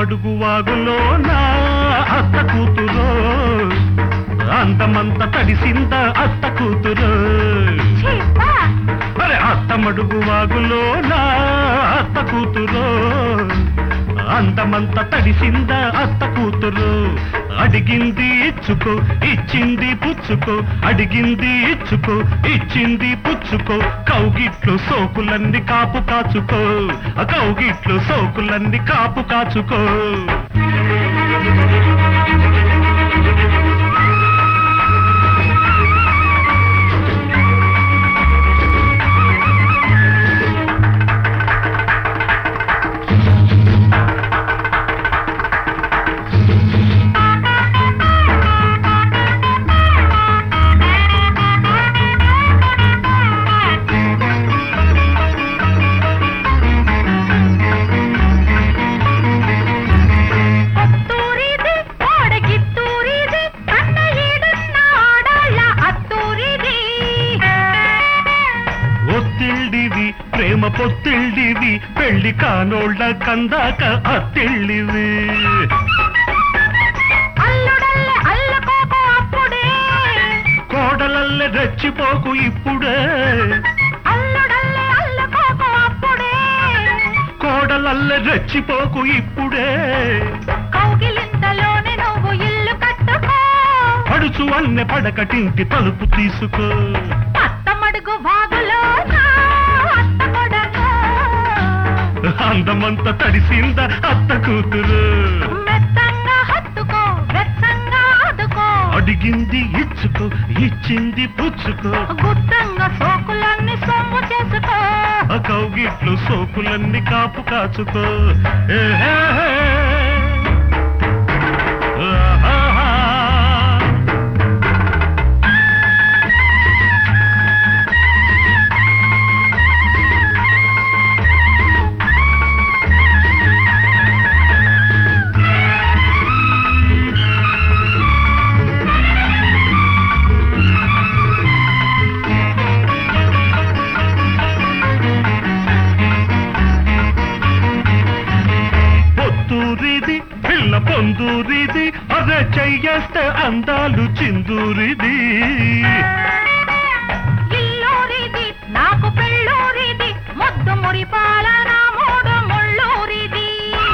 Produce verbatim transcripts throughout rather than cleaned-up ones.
అత్తమడుగు వాగులో నా అత్త కూతురు అందమంత తడిసింద అత్త కూతురు అరే అత్తమడుగు వాగులో నా అత్త కూతురు అందమంత తడిసింద అత్త కూతురు అడిగింది ఇచ్చుకో ఇచ్చింది పుచ్చుకో అడిగింది ఇచ్చుకో ఇచ్చింది పుచ్చుకో కౌగిట్లు సోకులన్నీ కాపు కాచుకో కౌగిట్లు సోకులన్నీ కాపు కాచుకో ప్రేమ పొత్తిళ్ళివి పెళ్లి కానోళ్ళ కందాక అత్తిళ్ళివి కోడలల్లె రెచ్చిపోకు ఇప్పుడే కోడలల్లె రెచ్చిపోకు ఇప్పుడే కౌగిలింతలోనే నువ్వు ఇల్లు కట్టుకో పడుచు అన్నె పడకటింటి తలుపు తీసుకో అత్తమడుగు వాగులో అందమంత తడిసింద అత్త కూతురు మెత్తంగా హత్తుకో వెచ్చంగా ఆదుకో అడిగింది ఇచ్చుకో ఇచ్చింది పుచ్చుకో గుత్తంగా సోకులన్నీ సొమ్ము చేసుకో కౌగిట్లు సోకులన్నీ కాపు కాచుకో పిల్ల పొందూరిది అదే చెయ్యేస్తే అందాలు చిందూరిది ఇల్లూరిది నాకు పెళ్ళూరిది ముద్దు మురిపాల నా మూడు ముళ్ళూరిది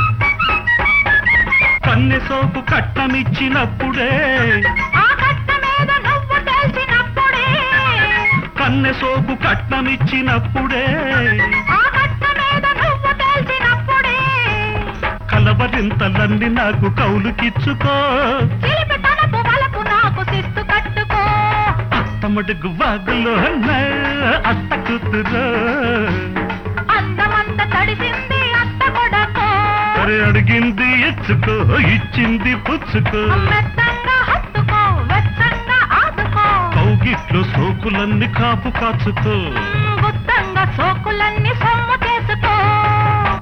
కన్నె సోపు కట్టమిచ్చినప్పుడే ఆ కట్ట మీద నువ్వు తెలిసినప్పుడే కన్నె సోపు కట్టమిచ్చినప్పుడే కలవరింతలన్నీ నాకు కౌలుకిచ్చుకో అత్తమడుగు వాగులో అత్త కూతురు అందమంత తడిసింది అత్త కొడకో అరే అడిగింది ఇచ్చుకో ఇచ్చింది పుచ్చుకో మెత్తంగా హత్తుకో వెచ్చంగా ఆదుకో కౌగిట్లు సోకులన్నీ కాపు కాచుకో గుత్తంగా సోకులన్నీ సొమ్ము చేసుకో